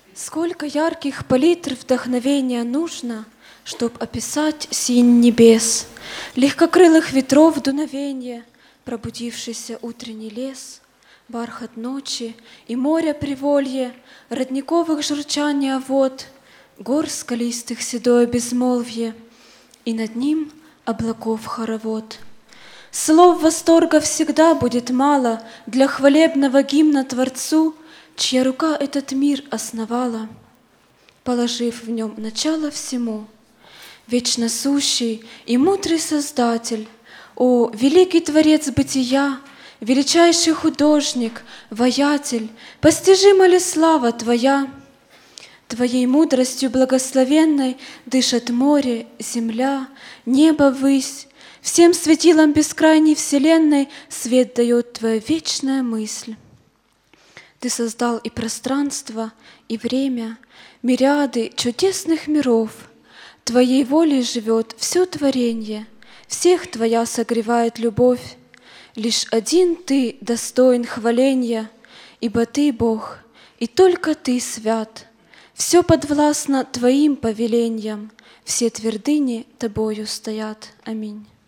Сколько ярких палитр вдохновения нужно, чтоб описать синь небес, легкокрылых ветров дуновенье, пробудившийся утренний лес, бархат ночи и море приволье, родниковых журчания вод, гор скалистых седое безмолвье, и над ним облаков хоровод. Слов восторга всегда будет мало для хвалебного гимна Творцу, чья рука этот мир основала, положив в нем начало всему. Вечно сущий и мудрый Создатель, о, великий Творец бытия, величайший художник, воятель, постижима ли слава Твоя? Твоей мудростью благословенной дышат море, земля, небо ввысь, всем светилам бескрайней вселенной свет дает Твоя вечная мысль. Ты создал и пространство, и время, мириады чудесных миров. Твоей волей живет все творенье, всех Твоя согревает любовь. Лишь один Ты достоин хваленья, ибо Ты Бог, и только Ты свят. Все подвластно Твоим повелениям, все твердыни Тобою стоят. Аминь.